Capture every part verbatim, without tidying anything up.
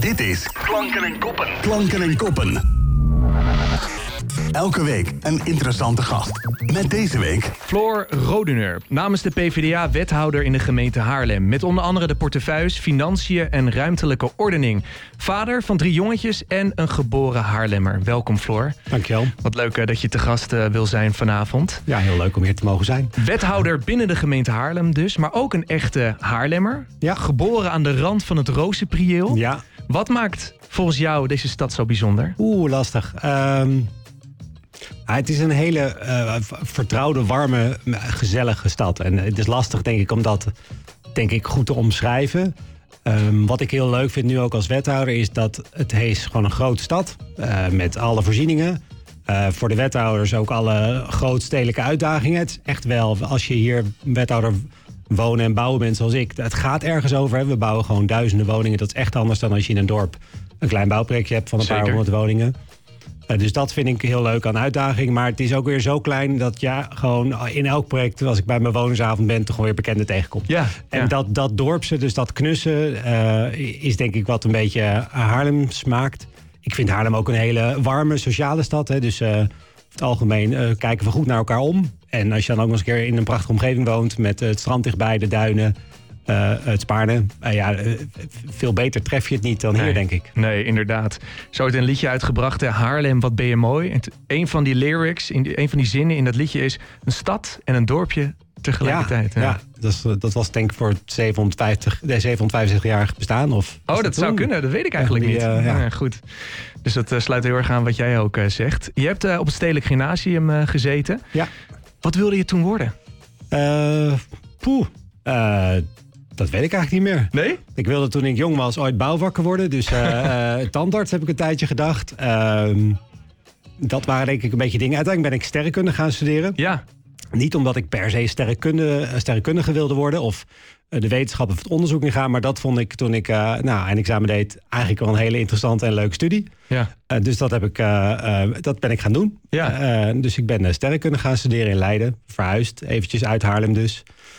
Dit is Klanken en Koppen. Klanken en Koppen. Elke week een interessante gast. Met deze week Floor Rodener, namens de PvdA wethouder in de gemeente Haarlem. Met onder andere de portefeuilles Financiën en Ruimtelijke Ordening. Vader van drie jongetjes en een geboren Haarlemmer. Welkom Floor. Dankjewel. Wat leuk uh, dat je te gast uh, wil zijn vanavond. Ja, heel leuk om hier te mogen zijn. Wethouder binnen de gemeente Haarlem dus, maar ook een echte Haarlemmer. Ja. Geboren aan de rand van het Rozenpriëel. Ja. Wat maakt volgens jou deze stad zo bijzonder? Oeh, lastig. Um, ah, het is een hele uh, vertrouwde, warme, gezellige stad. En het is lastig, denk ik, om dat denk ik, goed te omschrijven. Um, wat ik heel leuk vind nu ook als wethouder is dat het is gewoon een grote stad. Uh, met alle voorzieningen. Uh, voor de wethouders ook alle grootstedelijke uitdagingen. Het is echt wel, als je hier wethouder wonen en bouwen bent zoals ik. Het gaat ergens over. Hè. We bouwen gewoon duizenden woningen. Dat is echt anders dan als je in een dorp een klein bouwprojectje hebt van een Zeker. paar honderd woningen. Uh, dus dat vind ik heel leuk aan uitdaging. Maar het is ook weer zo klein dat ja, gewoon in elk project, als ik bij mijn wonersavond ben, toch gewoon weer bekende tegenkom. Ja, en ja. dat, dat dorpse, dus dat knussen, uh, is denk ik wat een beetje Haarlem smaakt. Ik vind Haarlem ook een hele warme, sociale stad. Hè. Dus uh, over het algemeen uh, kijken we goed naar elkaar om. En als je dan ook nog eens een keer in een prachtige omgeving woont, met uh, het strand dichtbij, de duinen, Uh, het Spaarne. Uh, ja, uh, veel beter tref je het niet dan nee, hier, denk ik. Nee, inderdaad. Zo heeft een liedje uitgebracht, hè, Haarlem, wat ben je mooi. En t- een van die lyrics, in die, een van die zinnen in dat liedje is een stad en een dorpje tegelijkertijd. Ja, ja. ja dat, is, dat was denk ik voor het zevenhonderdvijftig, nee, zevenhonderdvijfenzestig-jarig bestaan. Of Oh, dat, dat zou kunnen. Dat weet ik eigenlijk die, niet. Uh, ja. Ja, goed. Dus dat uh, sluit heel erg aan wat jij ook uh, zegt. Je hebt uh, op het Stedelijk Gymnasium uh, gezeten. Ja. Wat wilde je toen worden? Uh, poeh. Uh, Dat weet ik eigenlijk niet meer. Nee? Ik wilde toen ik jong was ooit bouwvakker worden. Dus uh, uh, tandarts heb ik een tijdje gedacht. Uh, dat waren denk ik een beetje dingen. Uiteindelijk ben ik sterrenkunde gaan studeren. Ja. Niet omdat ik per se sterrenkunde, sterrenkundige wilde worden. Of uh, de wetenschap of het onderzoek in gaan. Maar dat vond ik toen ik uh, nou, eindexamen deed eigenlijk wel een hele interessante en leuke studie. Ja. Uh, dus dat, heb ik, uh, uh, dat ben ik gaan doen. Ja. Uh, dus ik ben uh, sterrenkunde gaan studeren in Leiden. Verhuisd, eventjes uit Haarlem dus.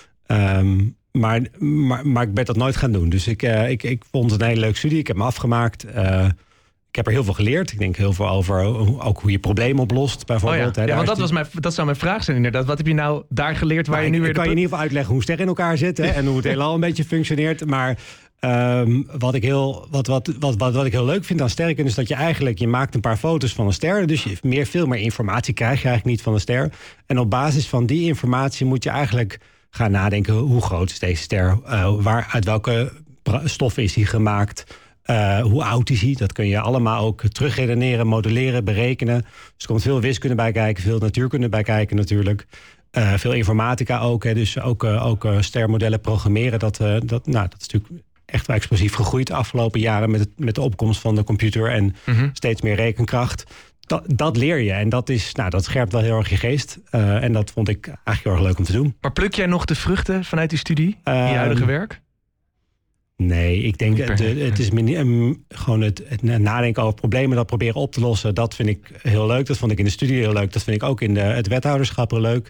Um, Maar, maar, maar ik ben dat nooit gaan doen. Dus ik, uh, ik, ik vond het een hele leuke studie. Ik heb me afgemaakt. Uh, ik heb er heel veel geleerd. Ik denk heel veel over ook hoe je problemen oplost, bijvoorbeeld. Oh ja. Hè, ja, want dat, die... was mijn, dat zou mijn vraag zijn inderdaad. Wat heb je nou daar geleerd waar nou, je nu ik, weer... Ik kan de... je in ieder geval uitleggen hoe sterren in elkaar zitten. Hè, en hoe het heelal een beetje functioneert. Maar um, wat, ik heel, wat, wat, wat, wat, wat ik heel leuk vind aan sterrenkunde is dat je eigenlijk... je maakt een paar foto's van een ster. Dus je meer, veel meer informatie krijg je eigenlijk niet van een ster. En op basis van die informatie moet je eigenlijk... gaan nadenken, hoe groot is deze ster? Uh, waar, uit welke stof is hij gemaakt? Uh, hoe oud is hij? Dat kun je allemaal ook terugredeneren, modelleren, berekenen. Dus er komt veel wiskunde bij kijken, veel natuurkunde bij kijken natuurlijk. Uh, veel informatica ook. Hè. Dus ook, uh, ook uh, stermodellen programmeren. Dat, uh, dat, nou, dat is natuurlijk echt wel explosief gegroeid de afgelopen jaren... met, het, met de opkomst van de computer en mm-hmm. steeds meer rekenkracht. Dat, dat leer je en dat, is, nou, dat scherpt wel heel erg je geest. Uh, en dat vond ik eigenlijk heel erg leuk om te doen. Maar pluk jij nog de vruchten vanuit die studie in je huidige uh, werk? Nee, ik denk het, het is um, gewoon het, het nadenken over problemen, dat proberen op te lossen. Dat vind ik heel leuk. Dat vond ik in de studie heel leuk. Dat vind ik ook in de, het wethouderschap heel leuk.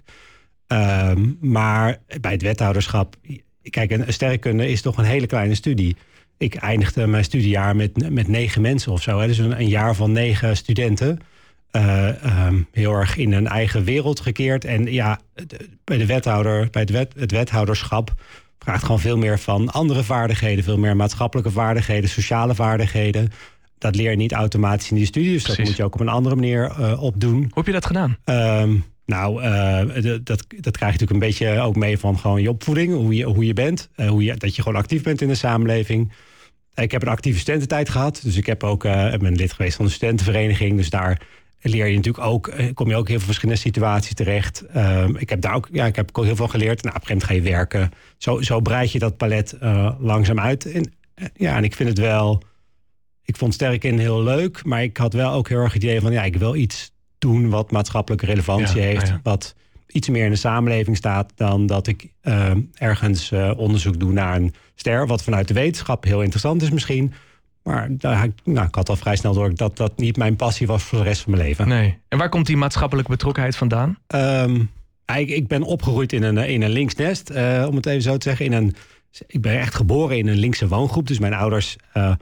Um, maar bij het wethouderschap, kijk, een sterrenkunde is toch een hele kleine studie. Ik eindigde mijn studiejaar met, met negen mensen of zo. Hè. Dus een, een jaar van negen studenten. Uh, um, heel erg in een eigen wereld gekeerd. En ja, bij de wethouder, bij het, wet, het wethouderschap vraagt gewoon veel meer van andere vaardigheden. Veel meer maatschappelijke vaardigheden, sociale vaardigheden. Dat leer je niet automatisch in die studie. Dus Precies. Dat moet je ook op een andere manier uh, opdoen. Hoe heb je dat gedaan? Um, Nou, uh, dat, dat krijg je natuurlijk een beetje ook mee van gewoon je opvoeding. Hoe je, hoe je bent. Uh, hoe je, dat je gewoon actief bent in de samenleving. Ik heb een actieve studententijd gehad. Dus ik heb ook, uh, ben lid geweest van de studentenvereniging. Dus daar leer je natuurlijk ook, kom je ook heel veel verschillende situaties terecht. Uh, ik heb daar ook, ja, ik heb ook heel veel geleerd. Nou, op een gegeven moment ga je werken. Zo, zo breid je dat palet uh, langzaam uit. En, uh, ja, en ik vind het wel, ik vond sterrenkunde heel leuk. Maar ik had wel ook heel erg het idee van, ja, ik wil iets doen wat maatschappelijke relevantie ja, heeft. Ja. Wat iets meer in de samenleving staat dan dat ik uh, ergens uh, onderzoek doe naar een ster. Wat vanuit de wetenschap heel interessant is misschien. Maar daar, nou, ik had al vrij snel door dat dat niet mijn passie was voor de rest van mijn leven. Nee. En waar komt die maatschappelijke betrokkenheid vandaan? Um, ik, ik ben opgegroeid in een, in een linksnest, uh, om het even zo te zeggen. In een, ik ben echt geboren in een linkse woongroep. Dus mijn ouders uh,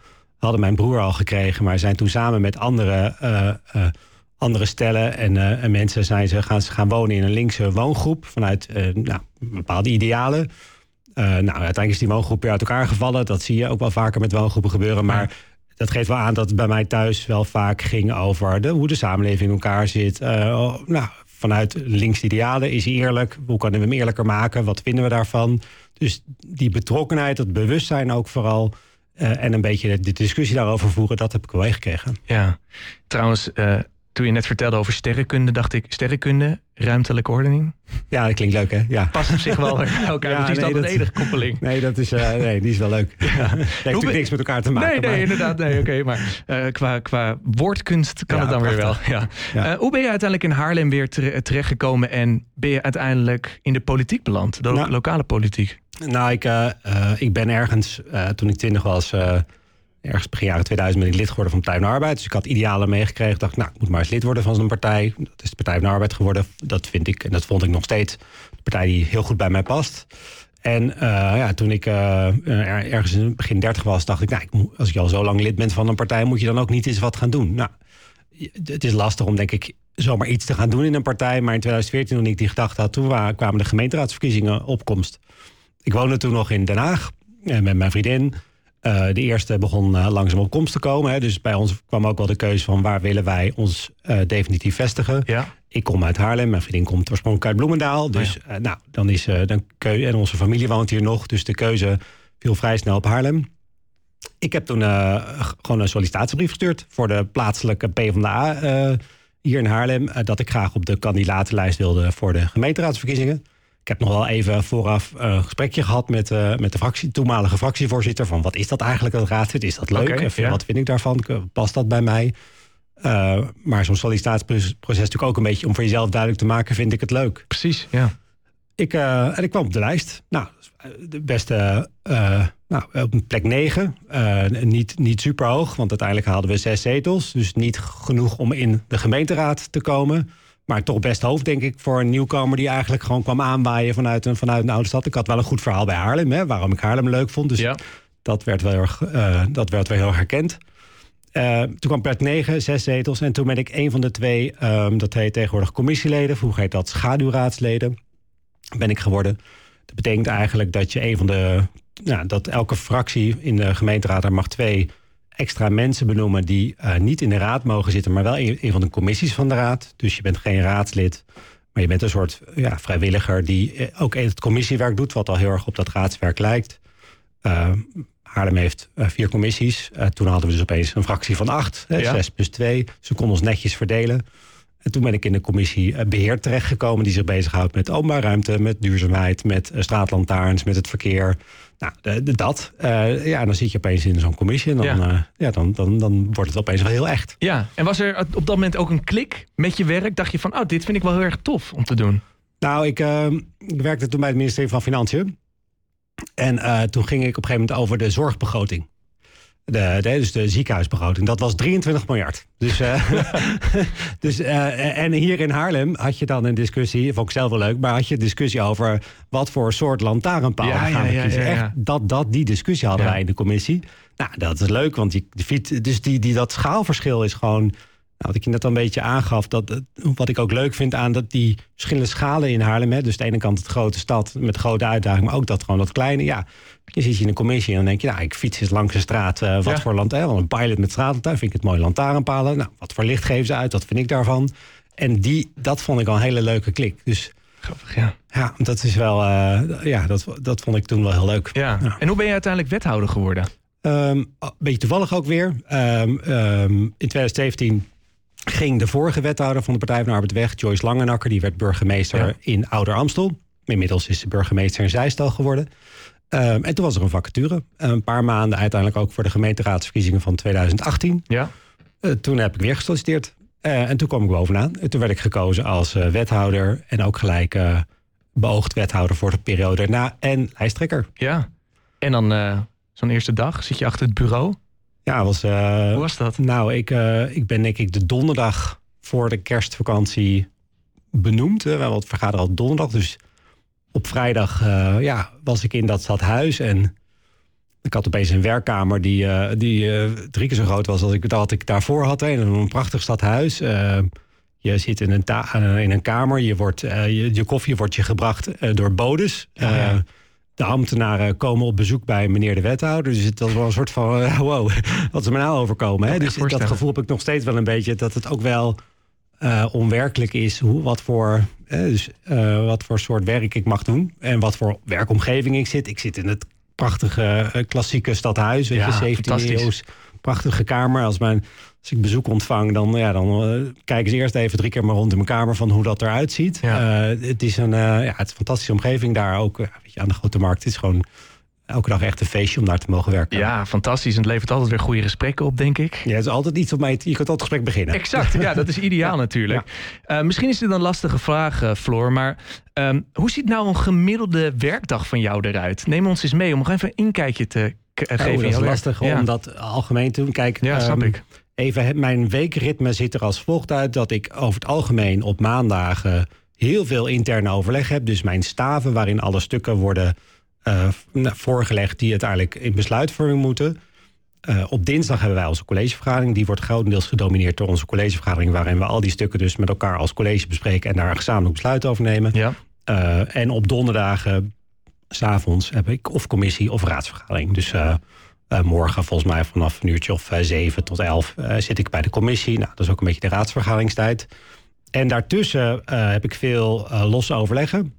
hadden mijn broer al gekregen, maar zijn toen samen met andere, uh, uh, andere stellen en, uh, en mensen zijn ze gaan, gaan wonen in een linkse woongroep vanuit uh, nou, bepaalde idealen. Uh, nou, uiteindelijk is die woongroep weer uit elkaar gevallen. Dat zie je ook wel vaker met woongroepen gebeuren. Maar ja. dat geeft wel aan dat het bij mij thuis wel vaak ging over de, hoe de samenleving in elkaar zit. Uh, nou, vanuit linkse idealen is hij eerlijk. Hoe kunnen we hem eerlijker maken? Wat vinden we daarvan? Dus die betrokkenheid, dat bewustzijn ook vooral. Uh, en een beetje de discussie daarover voeren, dat heb ik wel meegekregen. Ja, trouwens, uh, toen je net vertelde over sterrenkunde, dacht ik, sterrenkunde, ruimtelijke ordening? Ja, dat klinkt leuk, hè? Ja. Past op zich wel bij elkaar, ja, dus is nee, dat een enige koppeling? Nee, dat is, uh, nee, die is wel leuk. Ja. Dat heeft natuurlijk niks met elkaar te maken. Nee, nee, maar... inderdaad, nee, oké. Okay, maar uh, qua, qua woordkunst kan ja, het dan prachtig. weer wel. Ja. Ja. Uh, hoe ben je uiteindelijk in Haarlem weer tere- terechtgekomen en ben je uiteindelijk in de politiek beland, de nou, lokale politiek? Nou, ik, uh, uh, ik ben ergens, uh, toen ik twintig was, uh, ergens begin jaren tweeduizend ben ik lid geworden van de Partij van de Arbeid. Dus ik had idealen meegekregen. Ik dacht, nou, ik moet maar eens lid worden van zo'n partij. Dat is de Partij van de Arbeid geworden. Dat vind ik, en dat vond ik nog steeds, een partij die heel goed bij mij past. En uh, ja, toen ik uh, ergens in begin dertig was, dacht ik, nou, ik moet, als je al zo lang lid bent van een partij, moet je dan ook niet eens wat gaan doen. Nou, het is lastig om, denk ik, zomaar iets te gaan doen in een partij. Maar in twintig veertien, toen ik die gedachte had, toen waren, kwamen de gemeenteraadsverkiezingen opkomst. Ik woonde toen nog in Den Haag met mijn vriendin. Uh, de eerste begon uh, langzaam op komst te komen. Hè. Dus bij ons kwam ook wel de keuze van waar willen wij ons uh, definitief vestigen. Ja. Ik kom uit Haarlem, mijn vriendin komt oorspronkelijk uit Bloemendaal. Dus oh ja. uh, nou, dan is uh, dan keu- en onze familie woont hier nog. Dus de keuze viel vrij snel op Haarlem. Ik heb toen uh, gewoon een sollicitatiebrief gestuurd voor de plaatselijke PvdA uh, hier in Haarlem. Uh, dat ik graag op de kandidatenlijst wilde voor de gemeenteraadsverkiezingen. Ik heb nog wel even vooraf een gesprekje gehad met, uh, met de fractie, toenmalige fractievoorzitter. Van wat is dat eigenlijk, dat raadslid? Is dat leuk? Okay, even, ja. Wat vind ik daarvan? Past dat bij mij? Uh, maar zo'n sollicitatieproces is natuurlijk ook een beetje om voor jezelf duidelijk te maken, vind ik het leuk. Precies, ja. Ik, uh, en ik kwam op de lijst. Nou, de beste, uh, nou op plek negen. Uh, niet, niet super hoog, want uiteindelijk haalden we zes zetels. Dus niet genoeg om in de gemeenteraad te komen. Maar toch best hoofd, denk ik, voor een nieuwkomer die eigenlijk gewoon kwam aanwaaien vanuit een, vanuit een oude stad. Ik had wel een goed verhaal bij Haarlem, hè, waarom ik Haarlem leuk vond. Dus ja. dat, werd wel heel erg, uh, dat werd wel heel erg herkend. Uh, toen kwam plek negen, zes zetels. En toen ben ik een van de twee, um, dat heet tegenwoordig commissieleden. Vroeger heet dat schaduwraadsleden, ben ik geworden. Dat betekent eigenlijk dat je een van de, nou, dat elke fractie in de gemeenteraad, daar mag twee extra mensen benoemen die uh, niet in de raad mogen zitten, maar wel in een van de commissies van de raad. Dus je bent geen raadslid, maar je bent een soort ja, vrijwilliger die ook het commissiewerk doet, wat al heel erg op dat raadswerk lijkt. Uh, Haarlem heeft uh, vier commissies. Uh, toen hadden we dus opeens een fractie van acht, hè, ja. zes plus twee. Ze konden ons netjes verdelen. En toen ben ik in de commissie uh, beheer terechtgekomen, die zich bezighoudt met openbare ruimte, met duurzaamheid, met uh, straatlantaarns, met het verkeer. Nou, de, de, dat. Uh, ja, dan zit je opeens in zo'n commissie en dan, ja. Uh, ja, dan, dan, dan wordt het opeens wel heel echt. Ja, en was er op dat moment ook een klik met je werk? Dacht je van, oh, dit vind ik wel heel erg tof om te doen? Nou, ik, uh, ik werkte toen bij het ministerie van Financiën. En uh, toen ging ik op een gegeven moment over de zorgbegroting. De, de, dus de ziekenhuisbegroting. Dat was drieëntwintig miljard. Dus, uh, dus, uh, en hier in Haarlem had je dan een discussie, vond ik zelf wel leuk, maar had je een discussie over wat voor soort lantaarnpaal ja, gaan we ja, kiezen. Ja, ja, ja. Echt, dat, dat, die discussie hadden ja. wij in de commissie. Nou, dat is leuk, want die, die, dus die, die, dat schaalverschil is gewoon, nou, wat ik je net al een beetje aangaf, dat, wat ik ook leuk vind aan dat die verschillende schalen in Haarlem, hè, dus aan de ene kant het grote stad met grote uitdagingen, maar ook dat gewoon dat kleine, ja. Je zit je in een commissie en dan denk je, nou, ik fiets eens langs de straat. Uh, wat ja. voor lantaarn? Een pilot met straatlantaarn, vind ik het mooi. Lantaarnpalen. Nou, wat voor licht geven ze uit? Wat vind ik daarvan? En die, dat vond ik al een hele leuke klik. Dus grappig, ja. Ja, dat is wel, uh, ja, dat, dat vond ik toen wel heel leuk. Ja. Ja. En hoe ben je uiteindelijk wethouder geworden? Um, een beetje toevallig ook weer. Um, um, in twintig zeventien ging de vorige wethouder van de Partij van de Arbeid weg, Joyce Langenakker, die werd burgemeester ja. in Ouder Amstel. Inmiddels is ze burgemeester in Zijstal geworden. Um, en toen was er een vacature. Een paar maanden uiteindelijk ook voor de gemeenteraadsverkiezingen van twintig achttien. Ja. Uh, toen heb ik weer gesolliciteerd. Uh, en toen kwam ik bovenaan. En toen werd ik gekozen als uh, wethouder. En ook gelijk uh, beoogd wethouder voor de periode daarna. En lijsttrekker. Ja. En dan uh, zo'n eerste dag zit je achter het bureau. Ja, was... Uh, Hoe was dat? Nou, ik, uh, ik ben denk ik de donderdag voor de kerstvakantie benoemd. Uh, want we vergaderen al donderdag, dus op vrijdag uh, ja, was ik in dat stadhuis en Ik had opeens een werkkamer die, uh, die uh, drie keer zo groot was als ik, dat ik daarvoor had. Hè. Een prachtig stadhuis. Uh, je zit in een, ta- uh, in een kamer. Je, wordt, uh, je, je koffie wordt je gebracht uh, door bodes. Uh, ja, ja. De ambtenaren komen op bezoek bij meneer de wethouder. Dus het was wel een soort van, uh, wow, wat is er me nou overkomen? Hè? Dus dat gevoel heb ik nog steeds wel een beetje. Dat het ook wel uh, onwerkelijk is. Hoe, wat, voor, uh, dus, uh, wat voor soort werk ik mag doen. En wat voor werkomgeving ik zit. Ik zit in het prachtige uh, klassieke stadhuis. Weet ja, je, zeventiende eeuws. Prachtige kamer. Als, mijn, als ik bezoek ontvang, dan, ja, dan uh, kijken ze eerst even drie keer maar rond in mijn kamer van hoe dat eruit ziet. Ja. Uh, het is een, uh, ja, het is een fantastische omgeving daar ook. Uh, weet je, aan de Grote Markt. Het is gewoon elke dag echt een feestje om daar te mogen werken. Ja, fantastisch. En het levert altijd weer goede gesprekken op, denk ik. Ja, het is altijd iets om mee te, je kunt altijd het gesprek beginnen. Exact, ja, dat is ideaal ja. natuurlijk. Ja. Uh, misschien is dit een lastige vraag, uh, Floor, maar um, hoe ziet nou een gemiddelde werkdag van jou eruit? Neem ons eens mee om nog even een inkijkje te k- uh, geven. Oh, dat is lastig ja. om dat algemeen te doen. Kijk, ja, snap um, ik. Even, mijn weekritme ziet er als volgt uit dat ik over het algemeen op maandagen heel veel interne overleg heb. Dus mijn staven waarin alle stukken worden uh, voorgelegd die uiteindelijk in besluitvorming moeten. Uh, op dinsdag hebben wij onze collegevergadering. Die wordt grotendeels gedomineerd door onze collegevergadering, waarin we al die stukken dus met elkaar als college bespreken en daar een gezamenlijk besluit over nemen. Ja. Uh, en op donderdagen, 's avonds, heb ik of commissie of raadsvergadering. Dus uh, uh, morgen volgens mij vanaf een uurtje of uh, zeven tot elf uh, zit ik bij de commissie. Nou, dat is ook een beetje de raadsvergaderingstijd. En daartussen uh, heb ik veel uh, losse overleggen.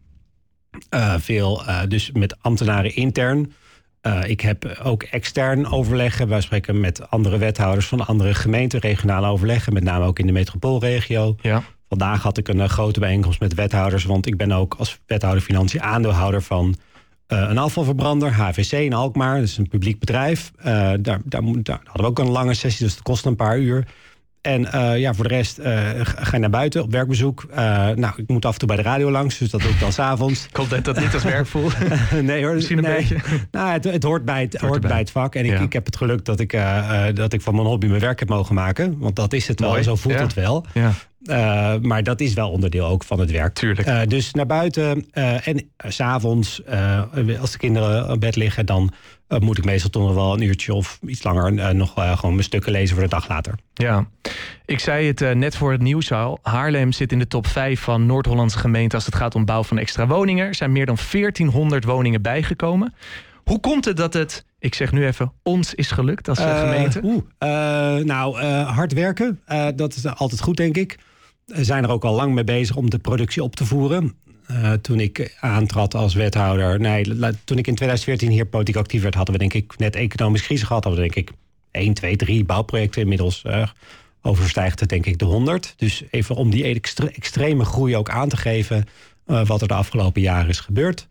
Uh, veel uh, dus met ambtenaren intern. Uh, ik heb ook extern overleggen. Wij spreken met andere wethouders van andere gemeenten, regionale overleggen, met name ook in de metropoolregio. Ja. Vandaag had ik een uh, grote bijeenkomst met wethouders, want ik ben ook als wethouder Financiën aandeelhouder van uh, een afvalverbrander, H V C in Alkmaar. Dat is een publiek bedrijf. Uh, daar, daar, daar hadden we ook een lange sessie, dus het kost een paar uur. En uh, ja, voor de rest uh, ga je naar buiten op werkbezoek. Uh, nou, ik moet af en toe bij de radio langs, dus dat doe ik dan 's avonds. Ik hoop dat dat niet als werk voelt. nee hoor. Misschien een nee. beetje. Nou, het, het hoort bij het, het, hoort bij het vak. En ja. ik, ik heb het geluk dat ik, uh, uh, dat ik van mijn hobby mijn werk heb mogen maken. Want dat is het wel, Mooi. Zo voelt ja. het wel. Ja. Uh, maar dat is wel onderdeel ook van het werk. Tuurlijk. Uh, dus naar buiten uh, en uh, 's avonds, uh, als de kinderen op bed liggen, dan uh, moet ik meestal toch nog wel een uurtje of iets langer uh, nog uh, gewoon mijn stukken lezen voor de dag later. Ja, ik zei het uh, net voor het nieuws al. Haarlem zit in de top vijf van Noord-Hollandse gemeenten als het gaat om bouw van extra woningen. Er zijn meer dan veertienhonderd woningen bijgekomen. Hoe komt het dat het, ik zeg nu even, ons is gelukt als uh, gemeente? Uh, uh, nou, uh, hard werken, uh, dat is altijd goed, denk ik. We zijn er ook al lang mee bezig om de productie op te voeren. Uh, toen ik aantrad als wethouder, nee, toen ik in twintig veertien hier politiek actief werd, hadden we denk ik net economische crisis gehad. Hadden we denk ik één, twee, drie bouwprojecten. Inmiddels uh, overstijgt het denk ik de honderd. Dus even om die extre- extreme groei ook aan te geven, uh, wat er de afgelopen jaren is gebeurd.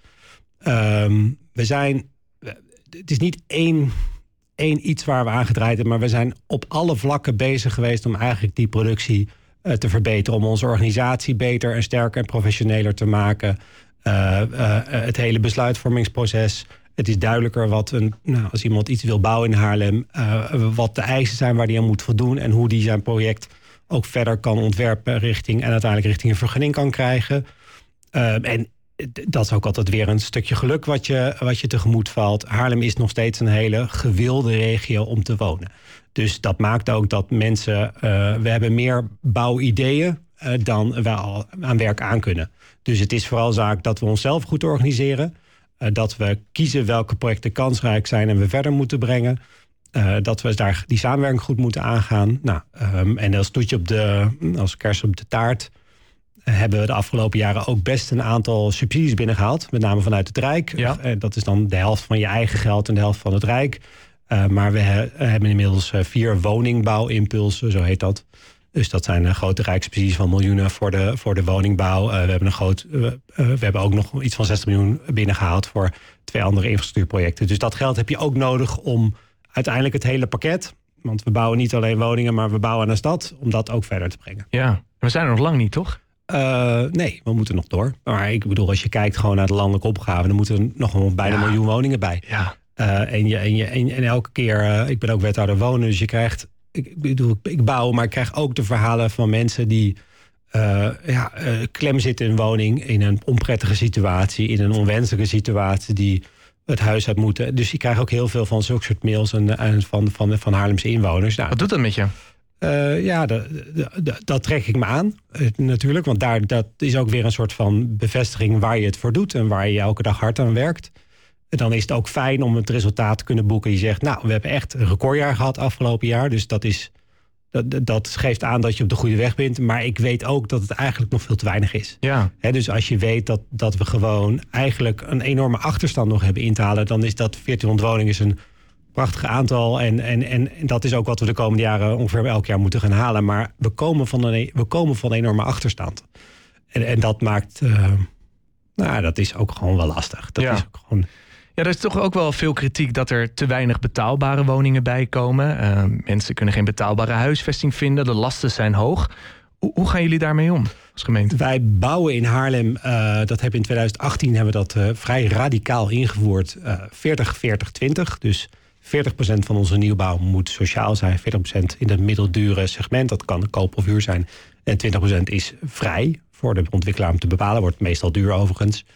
Um, we zijn, het is niet één, één iets waar we aan gedraaid hebben, maar we zijn op alle vlakken bezig geweest om eigenlijk die productie uh, te verbeteren. Om onze organisatie beter en sterker en professioneler te maken. Uh, uh, het hele besluitvormingsproces. Het is duidelijker wat een, nou, als iemand iets wil bouwen in Haarlem, uh, wat de eisen zijn waar hij aan moet voldoen en hoe die zijn project ook verder kan ontwerpen richting en uiteindelijk richting een vergunning kan krijgen. Uh, en dat is ook altijd weer een stukje geluk wat je, wat je tegemoet valt. Haarlem is nog steeds een hele gewilde regio om te wonen. Dus dat maakt ook dat mensen, uh, we hebben meer bouwideeën uh, dan we al aan werk aan kunnen. Dus het is vooral zaak dat we onszelf goed organiseren. Uh, dat we kiezen welke projecten kansrijk zijn en we verder moeten brengen. Uh, dat we daar die samenwerking goed moeten aangaan. Nou, um, en als toetje op de, als kers op de taart, uh, hebben we de afgelopen jaren ook best een aantal subsidies binnengehaald. Met name vanuit het Rijk. Ja. Uh, dat is dan de helft van je eigen geld en de helft van het Rijk. Uh, maar we he, hebben inmiddels uh, vier woningbouwimpulsen, zo heet dat. Dus dat zijn uh, grote rijkssubsidies van miljoenen voor de, voor de woningbouw. Uh, we, hebben een groot, uh, uh, we hebben ook nog iets van zestig miljoen binnengehaald voor twee andere infrastructuurprojecten. Dus dat geld heb je ook nodig om uiteindelijk het hele pakket, want we bouwen niet alleen woningen, maar we bouwen een stad, om dat ook verder te brengen. Ja, we zijn er nog lang niet, toch? Uh, nee, we moeten nog door. Maar ik bedoel, als je kijkt gewoon naar de landelijke opgave, dan moeten er nog een bijna Ja. een miljoen woningen bij. Ja. Uh, en, je, en, je, en, en elke keer, uh, ik ben ook wethouder wonen, dus je krijgt, ik bedoel, ik bouw, maar ik krijg ook de verhalen van mensen die uh, ja, uh, klem zitten in een woning, in een onprettige situatie, in een onwenselijke situatie, die het huis uit moeten. Dus ik krijg ook heel veel van zulke soort mails en, en van, van, van Haarlemse inwoners. Nou, Wat doet dat met je? Uh, ja, de, de, de, dat trek ik me aan, uh, natuurlijk. Want daar, dat is ook weer een soort van bevestiging waar je het voor doet en waar je elke dag hard aan werkt. En dan is het ook fijn om het resultaat te kunnen boeken. Je zegt, nou, we hebben echt een recordjaar gehad afgelopen jaar. Dus dat, is, dat, dat geeft aan dat je op de goede weg bent. Maar ik weet ook dat het eigenlijk nog veel te weinig is. Ja. He, dus als je weet dat, dat we gewoon eigenlijk een enorme achterstand nog hebben in te halen, dan is dat veertienhonderd woningen is een prachtig aantal. En, en, en, en dat is ook wat we de komende jaren ongeveer elk jaar moeten gaan halen. Maar we komen van een, we komen van een enorme achterstand. En, en dat maakt, uh, nou, dat is ook gewoon wel lastig. Dat ja. is ook gewoon. Ja, er is toch ook wel veel kritiek dat er te weinig betaalbare woningen bij komen. Uh, mensen kunnen geen betaalbare huisvesting vinden. De lasten zijn hoog. Hoe, hoe gaan jullie daarmee om als gemeente? Wij bouwen in Haarlem, uh, dat hebben we in twintig achttien hebben we dat uh, vrij radicaal ingevoerd. Uh, veertig, veertig, twintig. Dus veertig procent van onze nieuwbouw moet sociaal zijn. veertig procent in het middeldure segment. Dat kan koop of huur zijn. En twintig procent is vrij voor de ontwikkelaar om te bepalen. Wordt meestal duur overigens.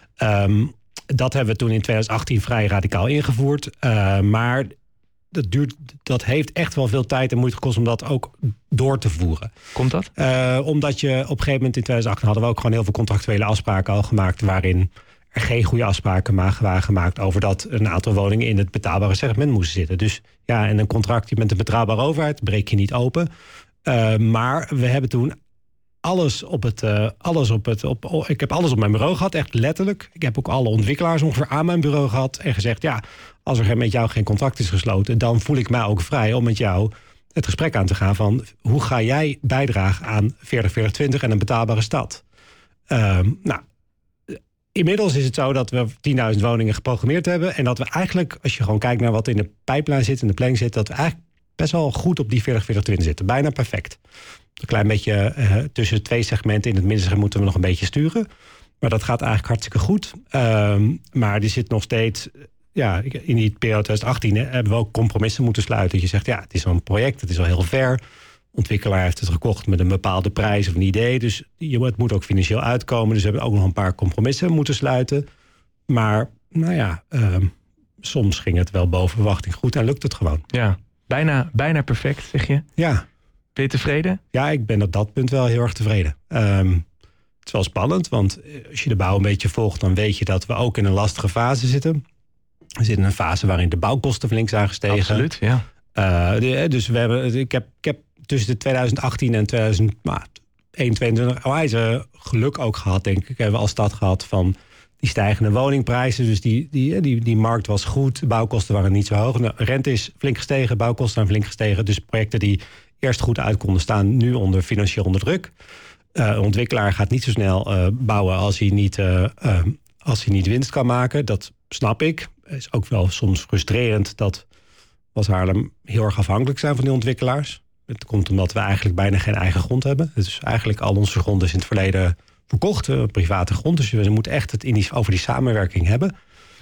Um, dat hebben we toen in twintig achttien vrij radicaal ingevoerd. Uh, maar dat, duurt, dat heeft echt wel veel tijd en moeite gekost om dat ook door te voeren. Komt dat? Uh, omdat je op een gegeven moment in twintig achttien hadden we ook gewoon heel veel contractuele afspraken al gemaakt waarin er geen goede afspraken waren gemaakt over dat een aantal woningen in het betaalbare segment moesten zitten. Dus ja, en een contract met een betrouwbare overheid breek je niet open. Uh, maar we hebben toen alles op het, uh, alles op het, op, oh, ik heb alles op mijn bureau gehad, echt letterlijk. Ik heb ook alle ontwikkelaars ongeveer aan mijn bureau gehad en gezegd, ja, als er met jou geen contract is gesloten, dan voel ik mij ook vrij om met jou het gesprek aan te gaan van hoe ga jij bijdragen aan veertig, veertig, twintig en een betaalbare stad. Uh, nou, inmiddels is het zo dat we tienduizend woningen geprogrammeerd hebben en dat we eigenlijk, als je gewoon kijkt naar wat in de pijplijn zit, in de planning zit, dat we eigenlijk best wel goed op die veertig, veertig, twintig zitten. Bijna perfect. Een klein beetje uh, tussen twee segmenten in het middensegment moeten we nog een beetje sturen. Maar dat gaat eigenlijk hartstikke goed. Um, maar die zit nog steeds, ja, in die periode twintig achttien hè, hebben we ook compromissen moeten sluiten. Je zegt, ja, het is al een project, het is al heel ver. Ontwikkelaar heeft het gekocht met een bepaalde prijs of een idee. Dus het moet ook financieel uitkomen. Dus we hebben ook nog een paar compromissen moeten sluiten. Maar, nou ja, um, soms ging het wel boven verwachting goed en lukt het gewoon. Ja, bijna, bijna perfect, zeg je? Ja. Ben je tevreden? Ja, ik ben op dat punt wel heel erg tevreden. Um, het is wel spannend, want als je de bouw een beetje volgt, dan weet je dat we ook in een lastige fase zitten. We zitten in een fase waarin de bouwkosten flink zijn gestegen. Absoluut, ja. Uh, de, dus we hebben, ik heb, ik heb tussen de twintig achttien en twintig eenentwintig wijze geluk ook gehad, denk ik. Hebben we als stad gehad van die stijgende woningprijzen. Dus die, die, die, die markt was goed, de bouwkosten waren niet zo hoog. De rente is flink gestegen, bouwkosten zijn flink gestegen. Dus projecten die eerst goed uit konden staan, nu onder financieel onder druk. Uh, een ontwikkelaar gaat niet zo snel uh, bouwen als hij niet, uh, uh, als hij niet winst kan maken. Dat snap ik. Het is ook wel soms frustrerend dat we als Haarlem heel erg afhankelijk zijn van die ontwikkelaars. Het komt omdat we eigenlijk bijna geen eigen grond hebben. Dus eigenlijk al onze grond is in het verleden verkocht, uh, private grond. Dus we moeten echt het in die, over die samenwerking hebben.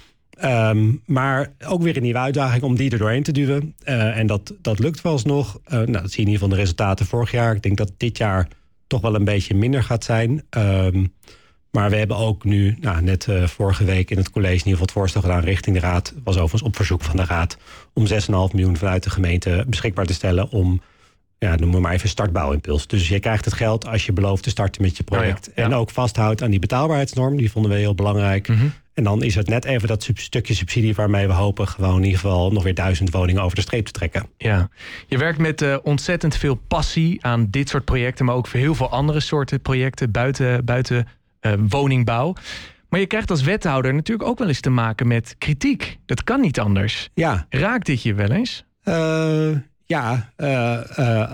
Um, maar ook weer een nieuwe uitdaging om die er doorheen te duwen. Uh, en dat, dat lukt wel alsnog. Uh, nou, dat zie je in ieder geval de resultaten vorig jaar. Ik denk dat dit jaar toch wel een beetje minder gaat zijn. Um, maar we hebben ook nu, nou, net uh, vorige week in het college in ieder geval het voorstel gedaan richting de raad. Was overigens op verzoek van de raad om zes komma vijf miljoen vanuit de gemeente beschikbaar te stellen om, ja, noem maar even startbouwimpuls. Dus je krijgt het geld als je belooft te starten met je project. Oh ja, ja. En ook vasthoudt aan die betaalbaarheidsnorm. Die vonden we heel belangrijk. Mm-hmm. En dan is het net even dat sub- stukje subsidie waarmee we hopen gewoon in ieder geval nog weer duizend woningen over de streep te trekken. Ja, je werkt met uh, ontzettend veel passie aan dit soort projecten, maar ook voor heel veel andere soorten projecten buiten, buiten uh, woningbouw. Maar je krijgt als wethouder natuurlijk ook wel eens te maken met kritiek. Dat kan niet anders. Ja. Raakt dit je wel eens? Uh, ja, uh, uh,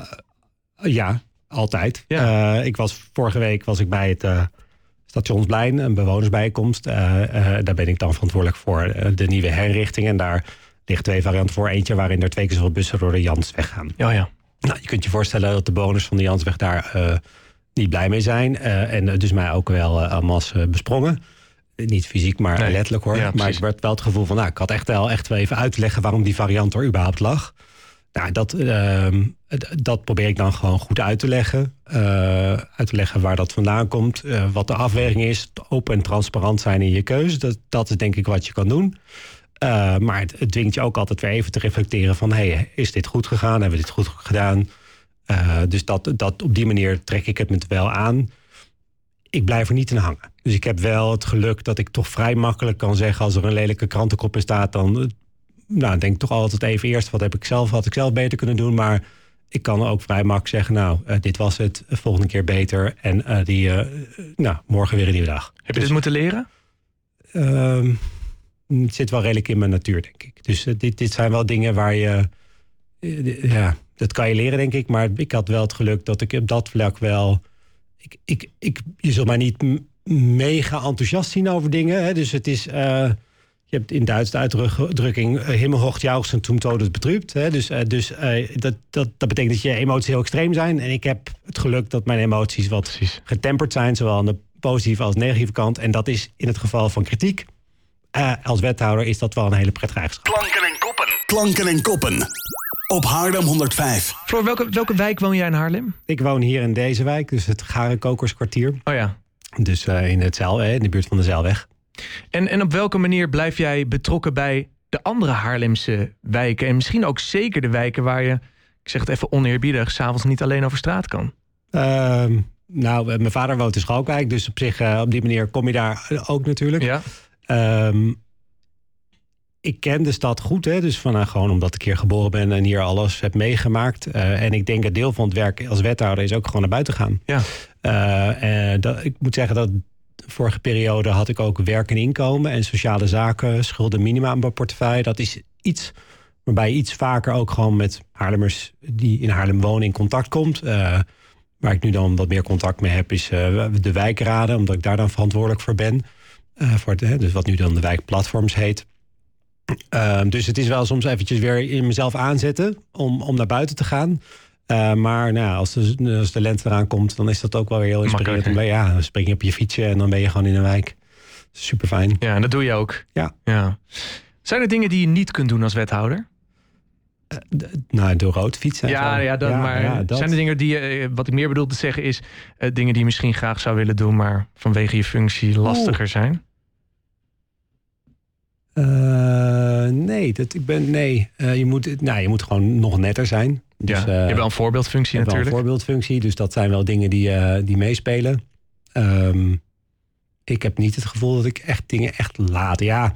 ja, altijd. Ja. Uh, ik was vorige week was ik bij het Uh, Stationsplein, een bewonersbijeenkomst. Uh, uh, daar ben ik dan verantwoordelijk voor uh, de nieuwe herinrichting. En daar liggen twee varianten voor. Eentje waarin er twee keer zoveel bussen door de Jansweg gaan. Ja, ja. Nou, je kunt je voorstellen dat de bewoners van de Jansweg daar uh, niet blij mee zijn. Uh, en uh, dus mij ook wel uh, en masse uh, besprongen. Niet fysiek, maar nee. letterlijk hoor. Ja, maar ik werd wel het gevoel van, nou, ik had echt wel echt wel even uitleggen waarom die variant er überhaupt lag. Nou, dat, uh, dat probeer ik dan gewoon goed uit te leggen. Uh, uit te leggen waar dat vandaan komt. Uh, wat de afweging is. Open en transparant zijn in je keuze. Dat, dat is denk ik wat je kan doen. Uh, maar het, het dwingt je ook altijd weer even te reflecteren van... hey, is dit goed gegaan? Hebben we dit goed gedaan? Uh, dus dat, dat, op die manier trek ik het me wel aan. Ik blijf er niet in hangen. Dus ik heb wel het geluk dat ik toch vrij makkelijk kan zeggen... als er een lelijke krantenkop in staat... dan nou, denk ik toch altijd even eerst... wat heb ik zelf, had ik zelf beter kunnen doen. Maar ik kan ook vrij makkelijk zeggen... nou, uh, dit was het, volgende keer beter. En uh, die, uh, nou, morgen weer een nieuwe dag. Heb je dus, dit moeten leren? Uh, het zit wel redelijk in mijn natuur, denk ik. Dus uh, dit, dit zijn wel dingen waar je... Uh, ja, dat kan je leren, denk ik. Maar ik had wel het geluk dat ik op dat vlak wel... Ik, ik, ik, je zult mij niet m- mega enthousiast zien over dingen. Hè? Dus het is... Uh, je hebt in Duits de uitdrukking... Uh, himmelhoog jauchzen toen tot het betrübt. Hè? Dus, uh, dus uh, dat, dat, dat betekent dat je emoties heel extreem zijn. En ik heb het geluk dat mijn emoties wat Precies. getemperd zijn. Zowel aan de positieve als negatieve kant. En dat is in het geval van kritiek. Uh, als wethouder is dat wel een hele prettige eigenschap. Klanken en koppen. Klanken en koppen. Op Haarlem honderdvijf. Floor, welke, welke wijk woon jij in Haarlem? Ik woon hier in deze wijk, dus het Garenkokerskwartier. Oh ja. Dus uh, in, het Zeil, in de buurt van de Zeilweg. En, en op welke manier blijf jij betrokken bij de andere Haarlemse wijken? En misschien ook zeker de wijken waar je, ik zeg het even oneerbiedig... 's avonds niet alleen over straat kan? Uh, nou, mijn vader woont in Schalkwijk, dus op zich uh, op die manier kom je daar ook natuurlijk. Ja. Um, Ik ken de stad goed, hè? Dus van, uh, gewoon omdat ik hier geboren ben en hier alles heb meegemaakt. Uh, en ik denk dat deel van het werk als wethouder is ook gewoon naar buiten gaan. Ja. Uh, uh, dat, ik moet zeggen dat vorige periode had ik ook werk en inkomen en sociale zaken, schulden minima aan mijn portefeuille. Dat is iets waarbij je iets vaker ook gewoon met Haarlemmers die in Haarlem wonen in contact komt. Uh, waar ik nu dan wat meer contact mee heb is uh, de wijkraden, omdat ik daar dan verantwoordelijk voor ben. Uh, voor het, hè, dus wat nu dan de wijkplatforms heet. Uh, dus het is wel soms eventjes weer in mezelf aanzetten om, om naar buiten te gaan. Uh, maar nou, als, de, als de lente eraan komt, dan is dat ook wel weer heel inspirerend. Dan, ben je, ja, dan spring je op je fietsje en dan ben je gewoon in een wijk. Super fijn. Ja, en dat doe je ook. Ja. ja. Zijn er dingen die je niet kunt doen als wethouder? Uh, d- nou, door rood fietsen. Ja, ja, dat, ja, maar ja, dat. Zijn er dingen die je, wat ik meer bedoel te zeggen is... Uh, dingen die je misschien graag zou willen doen, maar vanwege je functie lastiger Oeh. zijn? Uh, nee, dat, ik ben, nee. Uh, je, moet, nou, je moet gewoon nog netter zijn. Dus, ja, je hebt wel een voorbeeldfunctie je natuurlijk. Wel een voorbeeldfunctie, dus dat zijn wel dingen die, uh, die meespelen. Um, ik heb niet het gevoel dat ik echt dingen echt laat. Ja,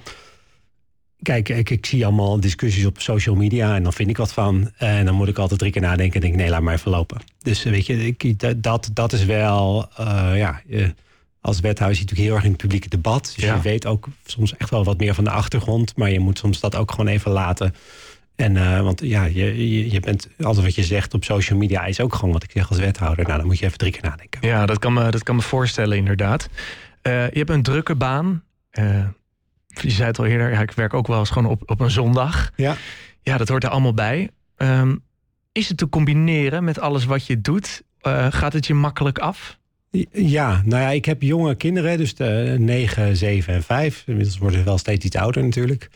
kijk, ik, ik zie allemaal discussies op social media en dan vind ik wat van. En dan moet ik altijd drie keer nadenken en denk nee, laat maar even lopen. Dus weet je, ik, dat, dat is wel, uh, ja... Uh, als wethouder zit je natuurlijk heel erg in het publieke debat. Dus ja. je weet ook soms echt wel wat meer van de achtergrond. Maar je moet soms dat ook gewoon even laten. En uh, want ja, je, je, je bent altijd wat je zegt op social media is ook gewoon wat ik zeg als wethouder. Nou, dan moet je even drie keer nadenken. Ja, dat kan me, dat kan me voorstellen inderdaad. Uh, je hebt een drukke baan. Uh, je zei het al eerder, ja, ik werk ook wel eens gewoon op, op een zondag. Ja. Ja, dat hoort er allemaal bij. Um, is het te combineren met alles wat je doet? Uh, gaat het je makkelijk af? Ja, nou ja, ik heb jonge kinderen, dus de negen, zeven en vijf. Inmiddels worden ze wel steeds iets ouder natuurlijk.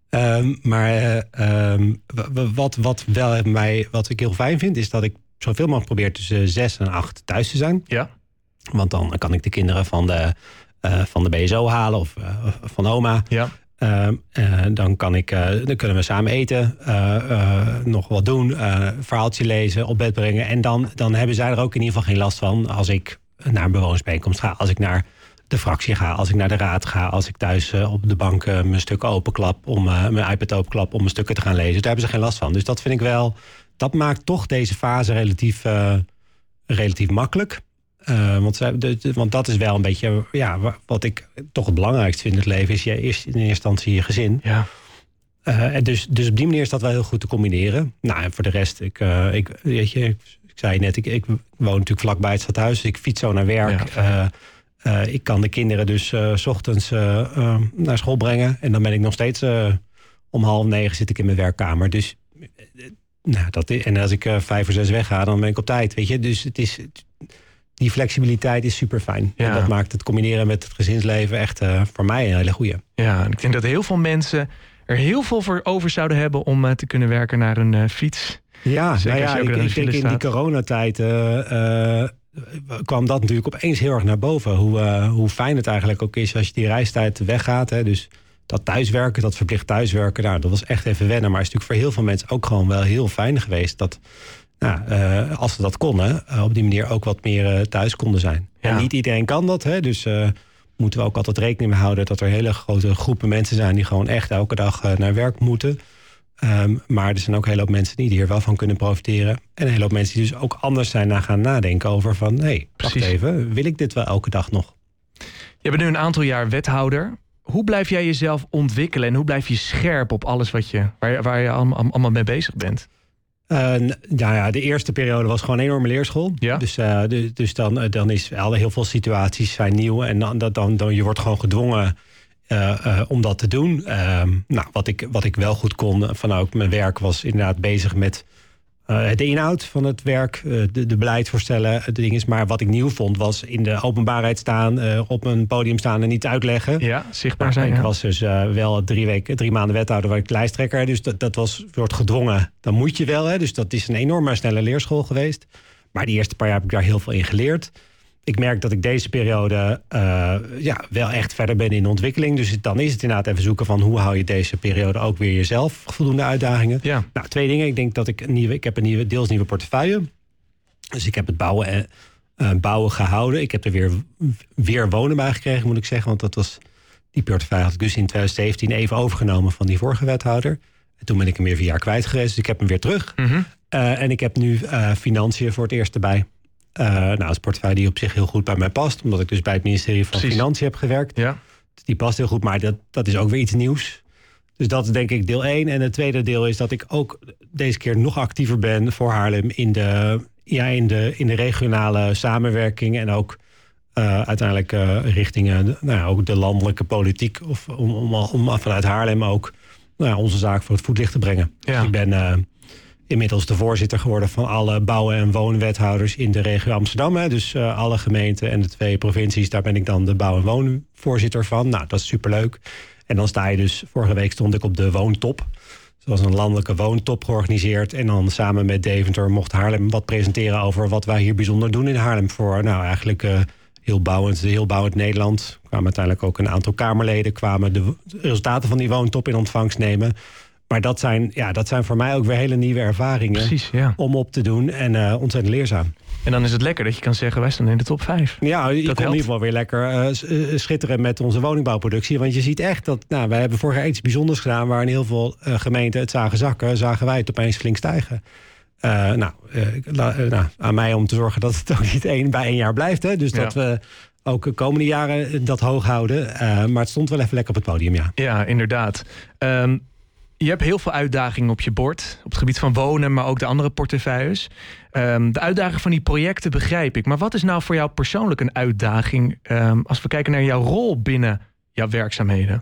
Um, maar uh, um, wat, wat, wel mij, wat ik heel fijn vind, is dat ik zoveel mogelijk probeer tussen zes en acht thuis te zijn. Ja. Want dan kan ik de kinderen van de, uh, van de B S O halen of uh, van oma. Ja. Uh, uh, dan, kan ik, uh, dan kunnen we samen eten, uh, uh, nog wat doen, uh, verhaaltje lezen, op bed brengen. En dan, dan hebben zij er ook in ieder geval geen last van als ik naar een bewonersbijeenkomst ga, als ik naar de fractie ga, als ik naar de raad ga, als ik thuis uh, op de bank uh, mijn stukken openklap, om uh, mijn iPad openklap om mijn stukken te gaan lezen. Daar hebben ze geen last van. Dus dat vind ik wel, dat maakt toch deze fase relatief, uh, relatief makkelijk. Uh, want, de, de, want dat is wel een beetje, ja, wat ik toch het belangrijkste vind in het leven, is je eerst in eerste instantie je gezin. Ja. Uh, en dus, dus op die manier is dat wel heel goed te combineren. Nou, en voor de rest, ik, uh, ik weet je, ik zei net, ik, ik woon natuurlijk vlakbij het stadhuis, dus ik fiets zo naar werk. Ja, uh, uh, ik kan de kinderen dus uh, 's ochtends uh, uh, naar school brengen. En dan ben ik nog steeds uh, om half negen zit ik in mijn werkkamer. Dus, uh, nou, dat is, en als ik uh, vijf of zes wegga, dan ben ik op tijd, weet je. Dus het is, die flexibiliteit is super fijn. Ja. En dat maakt het combineren met het gezinsleven echt uh, voor mij een hele goeie. Ja, ik denk dat heel veel mensen er heel veel voor over zouden hebben om uh, te kunnen werken naar een uh, fiets. Ja, Zeker nou ja, ik, ik denk in die coronatijd uh, uh, kwam dat natuurlijk opeens heel erg naar boven. Hoe, uh, hoe fijn het eigenlijk ook is als je die reistijd weggaat. Hè. Dus dat thuiswerken, dat verplicht thuiswerken, nou, dat was echt even wennen. Maar het is natuurlijk voor heel veel mensen ook gewoon wel heel fijn geweest dat, nou, uh, als ze dat konden, uh, op die manier ook wat meer uh, thuis konden zijn. Ja. En niet iedereen kan dat, hè, dus uh, moeten we ook altijd rekening mee houden dat er hele grote groepen mensen zijn die gewoon echt elke dag uh, naar werk moeten. Um, maar er zijn ook een hele hoop mensen die hier wel van kunnen profiteren. En een hele hoop mensen die dus ook anders zijn na gaan nadenken over van, hé, hey, wacht even, wil ik dit wel elke dag nog? Je bent nu een aantal jaar wethouder. Hoe blijf jij jezelf ontwikkelen en hoe blijf je scherp op alles wat je, waar, je, waar je allemaal, allemaal mee bezig bent? Uh, nou ja, de eerste periode was gewoon een enorme leerschool. Ja? Dus, uh, de, dus dan, dan is wel heel veel situaties zijn nieuw en dan, dan, dan je wordt gewoon gedwongen Uh, uh, om dat te doen. Uh, nou, wat ik, wat ik wel goed kon vanuit mijn werk was inderdaad bezig met uh, de inhoud van het werk, uh, de, de beleidsvoorstellen, de dingen. Maar wat ik nieuw vond was in de openbaarheid staan, uh, op een podium staan en niet uitleggen. Ja, zichtbaar nou, zijn. Ik ja. was dus uh, wel drie weken, drie maanden wethouder, waar ik lijsttrekker. Dus dat, dat was een soort gedwongen. Dan moet je wel. Hè? Dus dat is een enorme snelle leerschool geweest. Maar die eerste paar jaar heb ik daar heel veel in geleerd. Ik merk dat ik deze periode uh, ja, wel echt verder ben in de ontwikkeling. Dus dan is het inderdaad even zoeken van hoe hou je deze periode ook weer jezelf voldoende uitdagingen. Ja. Nou, twee dingen. Ik denk dat ik een nieuwe, ik heb een nieuwe, deels nieuwe portefeuille. Dus ik heb het bouwen, uh, bouwen gehouden. Ik heb er weer, weer wonen bij gekregen, moet ik zeggen. Want dat was, die portefeuille had ik dus in twintig zeventien even overgenomen van die vorige wethouder. En toen ben ik hem weer vier jaar kwijt geweest. Dus ik heb hem weer terug. Mm-hmm. Uh, en ik heb nu uh, financiën voor het eerst erbij. Uh, nou, dat is een portefeuille die op zich heel goed bij mij past. Omdat ik dus bij het ministerie van Precies. Financiën heb gewerkt. Ja. Dus die past heel goed, maar dat, dat is ook weer iets nieuws. Dus dat is denk ik deel één. En het tweede deel is dat ik ook deze keer nog actiever ben voor Haarlem in de, ja, in de, in de regionale samenwerking. En ook uh, uiteindelijk uh, richting uh, nou, ook de landelijke politiek. Of om, om, om vanuit Haarlem ook nou, onze zaak voor het voetlicht te brengen. Ja. Dus ik ben Uh, inmiddels de voorzitter geworden van alle bouwen- en woonwethouders in de regio Amsterdam. Hè. Dus uh, alle gemeenten en de twee provincies, daar ben ik dan de bouw- en woonvoorzitter van. Nou, dat is superleuk. En dan sta je dus, vorige week stond ik op de woontop. Dus er was een landelijke woontop georganiseerd. En dan samen met Deventer mocht Haarlem wat presenteren over wat wij hier bijzonder doen in Haarlem. Voor nou eigenlijk uh, heel bouwend, heel bouwend Nederland. Kwamen uiteindelijk ook een aantal Kamerleden, kwamen de resultaten van die woontop in ontvangst nemen. Maar dat zijn, ja, dat zijn voor mij ook weer hele nieuwe ervaringen. Precies, ja. Om op te doen en uh, ontzettend leerzaam. En dan is het lekker dat je kan zeggen, wij staan in de top vijf. Ja, je komt in ieder geval weer lekker uh, schitteren met onze woningbouwproductie. Want je ziet echt dat, nou, wij hebben vorig jaar iets bijzonders gedaan, waar in heel veel uh, gemeenten het zagen zakken, zagen wij het opeens flink stijgen. Uh, nou, uh, la, uh, nou, aan mij om te zorgen dat het ook niet één bij één jaar blijft. Hè? Dus ja. dat we ook de komende jaren dat hoog houden. Uh, maar het stond wel even lekker op het podium, ja. Ja, inderdaad. Um, Je hebt heel veel uitdagingen op je bord. Op het gebied van wonen, maar ook de andere portefeuilles. Um, de uitdaging van die projecten begrijp ik. Maar wat is nou voor jou persoonlijk een uitdaging Um, als we kijken naar jouw rol binnen jouw werkzaamheden?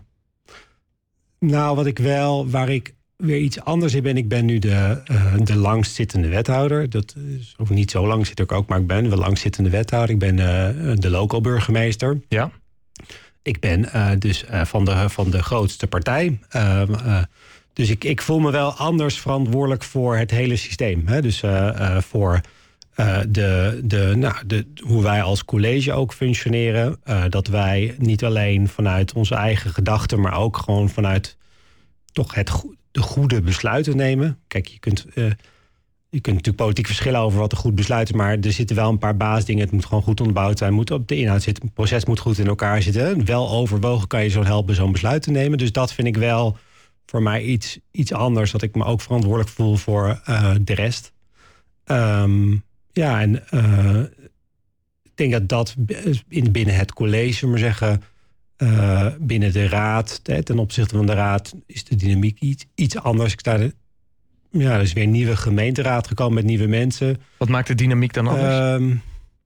Nou, wat ik wel, waar ik weer iets anders in ben. Ik ben nu de, uh, de langstzittende wethouder. Dat is ook niet zo lang zit ik ook, maar ik ben de langstzittende wethouder. Ik ben uh, de local burgemeester. Ja. Ik ben uh, dus uh, van, de, van de grootste partij. Uh, uh, Dus ik, ik voel me wel anders verantwoordelijk voor het hele systeem. Hè? Dus uh, uh, voor uh, de, de, nou, de, hoe wij als college ook functioneren. Uh, dat wij niet alleen vanuit onze eigen gedachten, maar ook gewoon vanuit toch het go- de goede besluiten nemen. Kijk, je kunt, uh, je kunt natuurlijk politiek verschillen over wat een goed besluit is, maar er zitten wel een paar basisdingen. Het moet gewoon goed onderbouwd zijn, moet op de inhoud zitten. Het proces moet goed in elkaar zitten. Wel overwogen kan je zo helpen zo'n besluit te nemen. Dus dat vind ik wel voor mij iets, iets anders, dat ik me ook verantwoordelijk voel voor uh, de rest. Um, ja, en uh, ik denk dat dat in, binnen het college, maar zeggen, uh, binnen de raad, ten opzichte van de raad, is de dynamiek iets, iets anders. Ik sta de, ja, er is weer een nieuwe gemeenteraad gekomen met nieuwe mensen. Wat maakt de dynamiek dan anders? Um,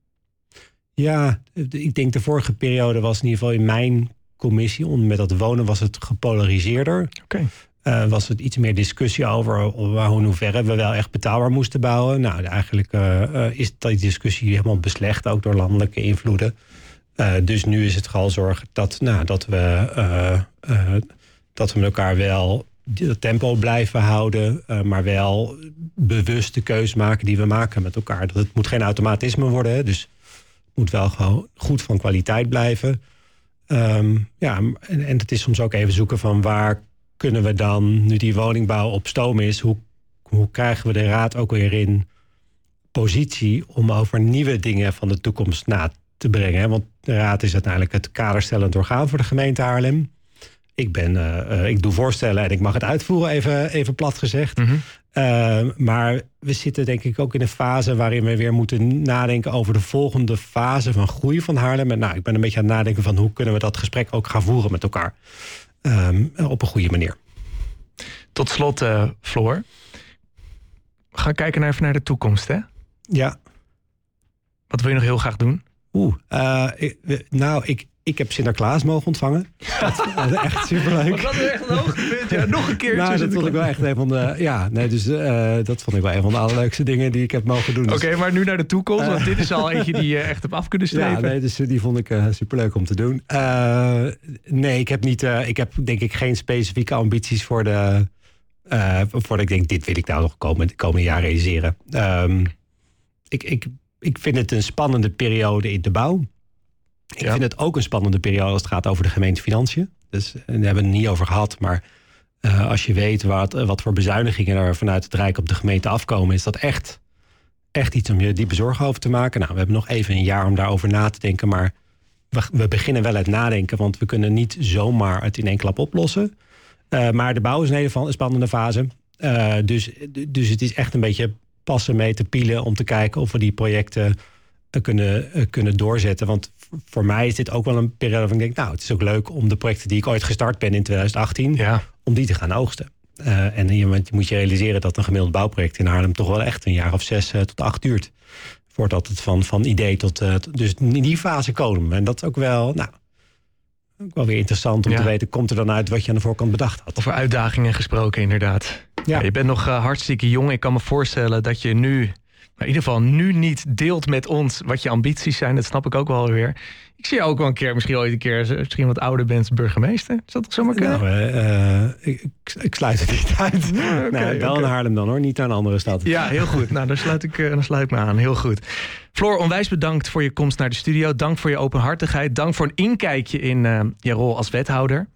ja, ik denk de vorige periode was in ieder geval in mijn commissie, met dat wonen, was het gepolariseerder. Okay. Uh, was het iets meer discussie over in hoeverre we wel echt betaalbaar moesten bouwen. Nou, eigenlijk uh, uh, is die discussie helemaal beslecht, ook door landelijke invloeden. Uh, dus nu is het vooral zorgen dat, nou, dat, we, uh, uh, dat we met elkaar wel het tempo blijven houden, uh, maar wel bewust de keus maken die we maken met elkaar. Dat het moet geen automatisme worden, hè, dus het moet wel gewoon goed van kwaliteit blijven. Um, ja, en, en het is soms ook even zoeken van waar kunnen we dan, nu die woningbouw op stoom is, hoe, hoe krijgen we de raad ook weer in positie om over nieuwe dingen van de toekomst na te brengen. Hè? Want de raad is uiteindelijk het kaderstellend orgaan voor de gemeente Haarlem. Ik, ben, uh, uh, ik doe voorstellen en ik mag het uitvoeren, even, even plat gezegd. Mm-hmm. Uh, maar we zitten denk ik ook in een fase waarin we weer moeten nadenken over de volgende fase van groei van Haarlem. En nou, ik ben een beetje aan het nadenken van hoe kunnen we dat gesprek ook gaan voeren met elkaar. Um, op een goede manier. Tot slot, uh, Floor. We gaan kijken naar even naar de toekomst, hè? Ja. Wat wil je nog heel graag doen? Oeh, uh, ik, nou, ik, ik heb Sinterklaas mogen ontvangen. Dat, dat is echt superleuk. Dat is echt een hoogtepunt. Ja, nog een keertje. Nou, dat vond ik wel echt een van de. Ja, nee, dus uh, dat vond ik wel een van de allerleukste dingen die ik heb mogen doen. Oké, dus, okay, maar nu naar de toekomst. Want uh, dit is al eentje die je echt hebt af kunnen strepen. Ja, nee, dus die vond ik uh, superleuk om te doen. Uh, nee, ik heb niet. Uh, ik heb denk ik geen specifieke ambities voor de. Uh, voordat ik denk, dit wil ik nou nog komend, komend jaar realiseren. Um, ik, ik, ik vind het een spannende periode in de bouw. Ik ja. vind het ook een spannende periode als het gaat over de gemeentefinanciën. Dus daar hebben we het niet over gehad. Maar uh, als je weet wat, wat voor bezuinigingen er vanuit het Rijk op de gemeente afkomen, is dat echt, echt iets om je diepe zorgen over te maken. Nou, we hebben nog even een jaar om daarover na te denken. Maar we, we beginnen wel het nadenken. Want we kunnen niet zomaar het in één klap oplossen. Uh, maar de bouw is een hele spannende fase. Uh, dus, dus het is echt een beetje passen mee te pielen om te kijken of we die projecten uh, kunnen, uh, kunnen doorzetten. Want voor mij is dit ook wel een periode waarvan ik denk, nou, het is ook leuk om de projecten die ik ooit gestart ben in twintig achttien, ja. om die te gaan oogsten. Uh, en je moet je realiseren dat een gemiddeld bouwproject in Haarlem toch wel echt een jaar of zes uh, tot acht duurt. Voordat het van, van idee tot... Uh, dus in die fase komen we. En dat is ook wel, nou, ook wel weer interessant om ja. te weten, komt er dan uit wat je aan de voorkant bedacht had. Over uitdagingen gesproken, inderdaad. Ja. Ja, je bent nog uh, hartstikke jong. Ik kan me voorstellen dat je nu, in ieder geval nu niet deelt met ons wat je ambities zijn. Dat snap ik ook wel weer. Ik zie je ook wel een keer, misschien ooit een keer, misschien wat ouder bent, burgemeester. Is dat toch zomaar kunnen? Nou, uh, ik, ik sluit het niet uit. Ja, okay, nee, wel okay. in Haarlem dan hoor, niet naar een andere stad. Ja, heel goed. Nou, daar sluit ik, uh, daar sluit ik me aan. Heel goed. Floor, onwijs bedankt voor je komst naar de studio. Dank voor je openhartigheid. Dank voor een inkijkje in uh, je rol als wethouder.